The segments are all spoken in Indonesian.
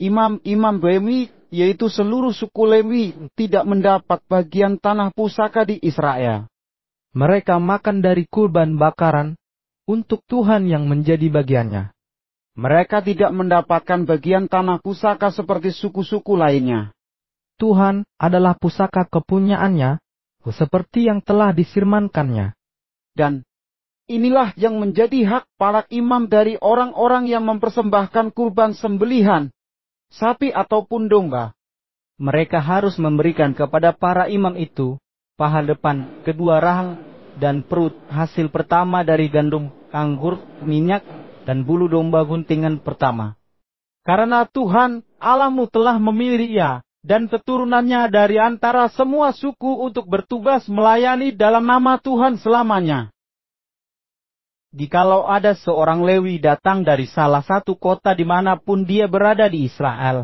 imam-imam Lewi, yaitu seluruh suku Lewi, tidak mendapat bagian tanah pusaka di Israel. Mereka makan dari kurban bakaran untuk Tuhan yang menjadi bagiannya. Mereka tidak mendapatkan bagian tanah pusaka seperti suku-suku lainnya. Tuhan adalah pusaka kepunyaannya, seperti yang telah disirmankannya. Dan inilah yang menjadi hak para imam dari orang-orang yang mempersembahkan kurban sembelihan, sapi ataupun domba. Mereka harus memberikan kepada para imam itu paha depan, kedua rahang, dan perut hasil pertama dari gandum, anggur, minyak, dan bulu domba guntingan pertama. Karena Tuhan Allahmu telah memilih ia dan keturunannya dari antara semua suku untuk bertugas melayani dalam nama Tuhan selamanya. Jikalau ada seorang Lewi datang dari salah satu kota dimanapun dia berada di Israel,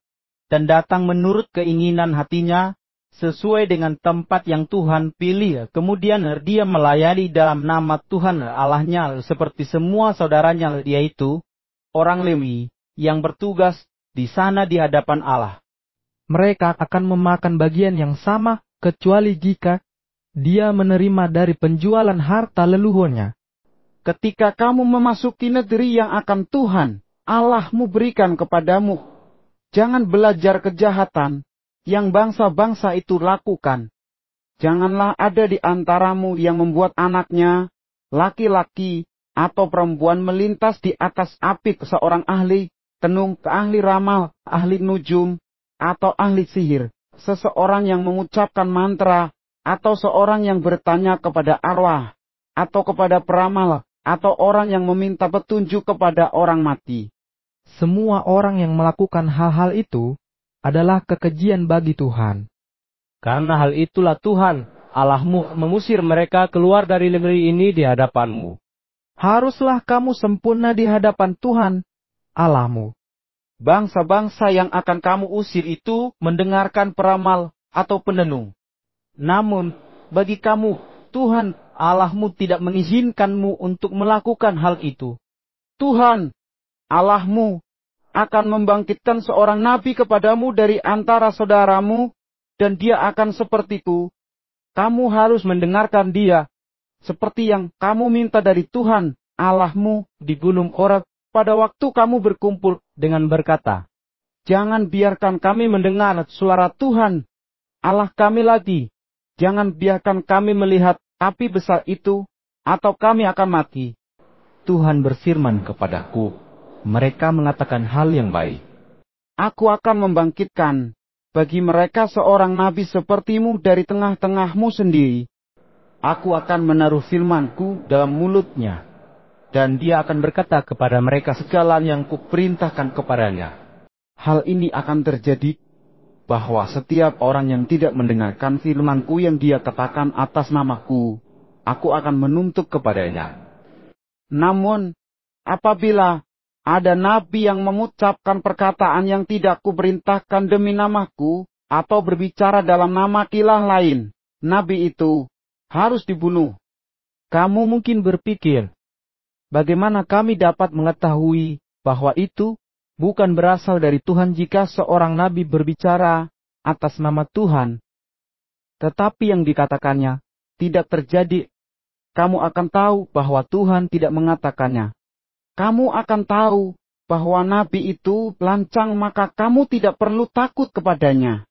dan datang menurut keinginan hatinya, sesuai dengan tempat yang Tuhan pilih, kemudian dia melayani dalam nama Tuhan Allahnya seperti semua saudaranya, yaitu orang Lewi yang bertugas di sana di hadapan Allah. Mereka akan memakan bagian yang sama, kecuali jika dia menerima dari penjualan harta leluhurnya. Ketika kamu memasuki negeri yang akan Tuhan Allahmu berikan kepadamu, jangan belajar kejahatan yang bangsa-bangsa itu lakukan. Janganlah ada di antaramu yang membuat anaknya, laki-laki atau perempuan, melintas di atas api seorang ahli tenung, ahli ramal, ahli nujum, atau ahli sihir, seseorang yang mengucapkan mantra, atau seorang yang bertanya kepada arwah, atau kepada peramal, atau orang yang meminta petunjuk kepada orang mati. Semua orang yang melakukan hal-hal itu adalah kekejian bagi Tuhan. Karena hal itulah Tuhan Allahmu mengusir mereka keluar dari negeri ini di hadapanmu. Haruslah kamu sempurna di hadapan Tuhan Allahmu. Bangsa-bangsa yang akan kamu usir itu mendengarkan peramal atau penenung. Namun, bagi kamu, Tuhan Allahmu tidak mengizinkanmu untuk melakukan hal itu. Tuhan Allahmu akan membangkitkan seorang nabi kepadamu dari antara saudaramu, dan dia akan sepertiku. Kamu harus mendengarkan dia, seperti yang kamu minta dari Tuhan Allahmu di Gunung Horeb pada waktu kamu berkumpul dengan berkata, "Jangan biarkan kami mendengar suara Tuhan Allah kami lagi. Jangan biarkan kami melihat api besar itu, atau kami akan mati." Tuhan berfirman kepadaku, mereka mengatakan hal yang baik. Aku akan membangkitkan bagi mereka seorang nabi sepertimu dari tengah-tengahmu sendiri. Aku akan menaruh firmanku dalam mulutnya, dan dia akan berkata kepada mereka segala yang kuperintahkan kepadanya. Hal ini akan terjadi, bahwa setiap orang yang tidak mendengarkan firmanku yang dia katakan atas namaku, aku akan menuntut kepadanya. Namun, apabila ada nabi yang mengucapkan perkataan yang tidak kuperintahkan demi namaku, atau berbicara dalam nama ilah lain, nabi itu harus dibunuh. Kamu mungkin berpikir, bagaimana kami dapat mengetahui bahwa itu bukan berasal dari Tuhan jika seorang nabi berbicara atas nama Tuhan, tetapi yang dikatakannya tidak terjadi? Kamu akan tahu bahwa Tuhan tidak mengatakannya. Kamu akan tahu bahwa nabi itu lancang, maka kamu tidak perlu takut kepadanya.